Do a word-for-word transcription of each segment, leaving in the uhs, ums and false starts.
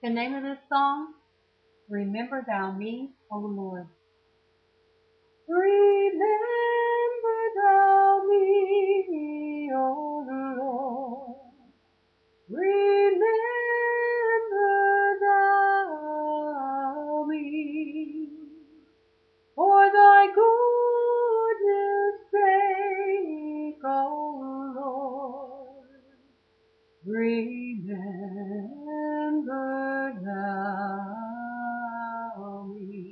The name of this song, Remember Thou Me, O Lord. Remember Thou me, O Lord. Remember Thou me. For Thy goodness' sake, O Lord. Remember Thou me.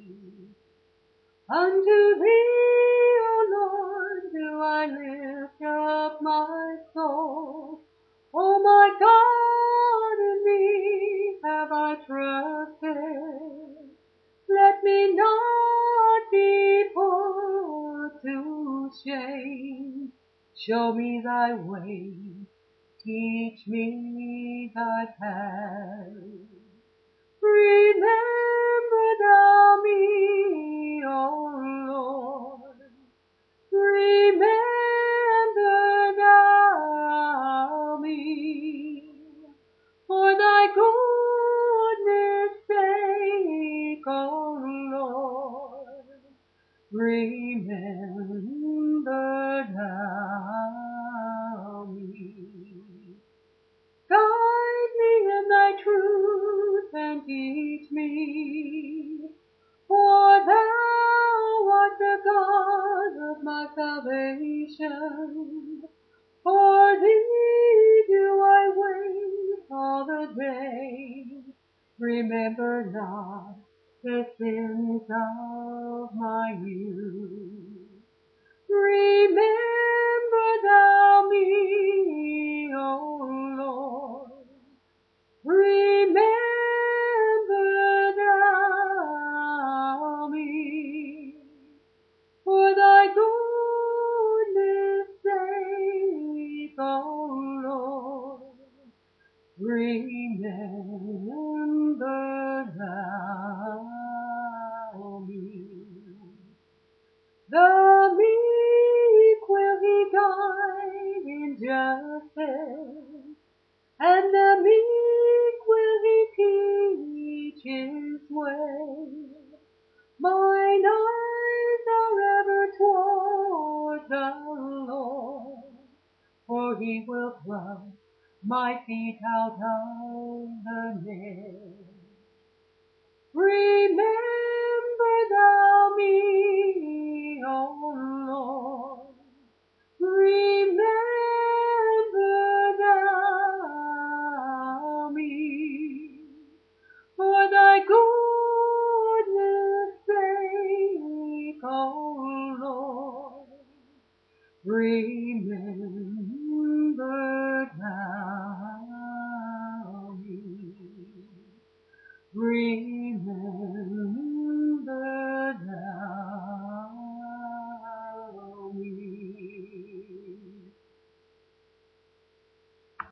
Unto Thee, O Lord, do I lift up my soul. O my God, in Thee have I trusted. Let me not be put to shame. Show me Thy way, teach me Thy path. Remember Thou me, O Lord. Remember Thou me. For Thy goodness' sake, O Lord. Remember Thou me. Guide me in Thy truth and teach me, for Thou art the God of my salvation. For Thee do I wait all the day. Remember not the sins of my youth. Remember Thou me, O Lord. Remember Thou me. For Thy goodness' sake, O Lord. Remember Thou me. The meek will He guide in justice, and the meek will He teach His way. Mine eyes are ever toward the Lord, for He will pluck my feet out of the net. Remember Thou me, O Lord. Remember Thou me. For Thy goodness' sake, O Lord. Remember Thou me. Remember